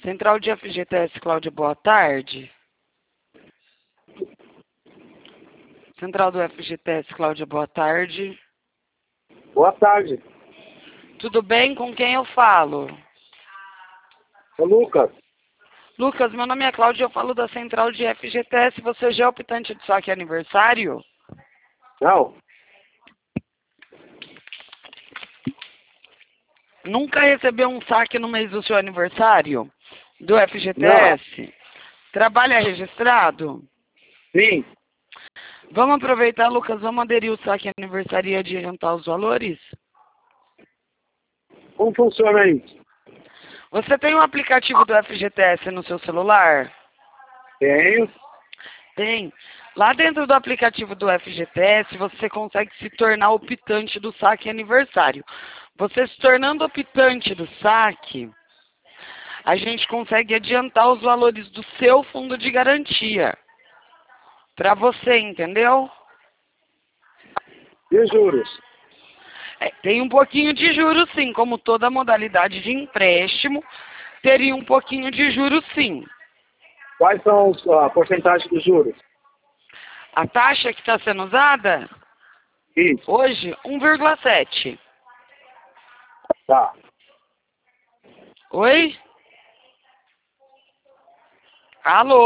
Central de FGTS, Cláudia, boa tarde. Central do FGTS, Cláudia, boa tarde. Boa tarde. Tudo bem? Com quem eu falo? Ô, Lucas. Lucas, meu nome é Cláudia, eu falo da Central de FGTS. Você já é optante de saque aniversário? Não. Nunca recebeu um saque no mês do seu aniversário? Do Não. FGTS? Trabalha registrado? Sim. Vamos aproveitar, Lucas, vamos aderir o saque aniversário e adiantar os valores? Como funciona isso? Você tem um aplicativo do FGTS no seu celular? Tenho. Tem. Lá dentro do aplicativo do FGTS, você consegue se tornar optante do saque aniversário. Você se tornando optante do saque, a gente consegue adiantar os valores do seu fundo de garantia. Para você, entendeu? E os juros? Tem um pouquinho de juros, sim. Como toda modalidade de empréstimo, teria um pouquinho de juros, sim. Quais são a porcentagem dos juros? A taxa que está sendo usada, Isso. hoje, 1,7. Tá. Oi? Alô?